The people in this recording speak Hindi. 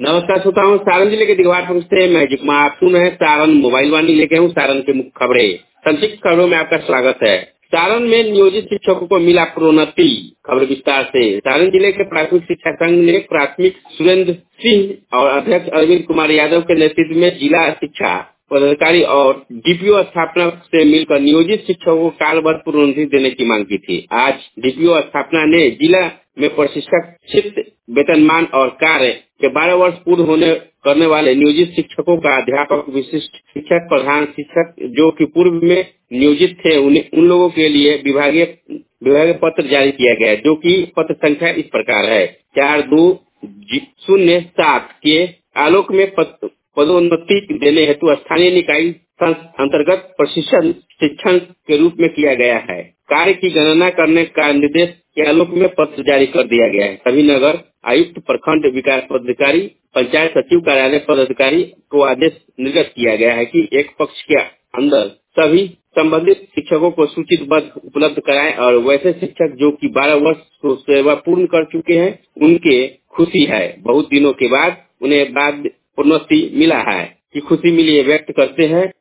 नमस्कार श्रोताओं, सारण जिले के दिघवार से मैं जिकमा आप सुन रहे हैं सारण मोबाइल वाणी लेके हूँ सारण के मुख्य खबरें। संक्षिप्त खबरों में आपका स्वागत है। सारण में नियोजित शिक्षकों को मिला प्रोन्नति। खबर विस्तार से। सारण जिले के प्राथमिक शिक्षा संघ ने प्राथमिक सुरेंद्र सिंह और अध्यक्ष अरविंद कुमार यादव के नेतृत्व में जिला शिक्षा पदाधिकारी और डीपीओ स्थापना से मिलकर नियोजित शिक्षकों को काल भर प्रोन्नति देने की मांग की थी। आज डीपीओ स्थापना ने जिला में प्रशिक्षक वेतनमान और कार्य के 12 वर्ष पूर्ण करने वाले नियोजित शिक्षकों का अध्यापक, विशिष्ट शिक्षक, प्रधान शिक्षक जो कि पूर्व में नियोजित थे उन लोगों के लिए विभागीय पत्र जारी किया गया, जो कि पत्र संख्या इस प्रकार है 4207 के आलोक में पदोन्नति देने हेतु स्थानीय निकाय अंतर्गत प्रशिक्षण शिक्षण के रूप में किया गया है। कार्य की गणना करने का निर्देश के आलोक में पत्र जारी कर दिया गया है। सभी नगर आयुक्त, प्रखंड विकास पदाधिकारी, पंचायत सचिव कार्यालय पदाधिकारी को आदेश निर्गत किया गया है कि एक पक्ष के अंदर सभी संबंधित शिक्षकों को सूचीबद्ध उपलब्ध कराएं और वैसे शिक्षक जो कि 12 वर्ष सेवा पूर्ण कर चुके हैं उनके खुशी है, बहुत दिनों के बाद उन्हें बाद प्रोन्नति मिला है कि खुशी मिली व्यक्त करते हैं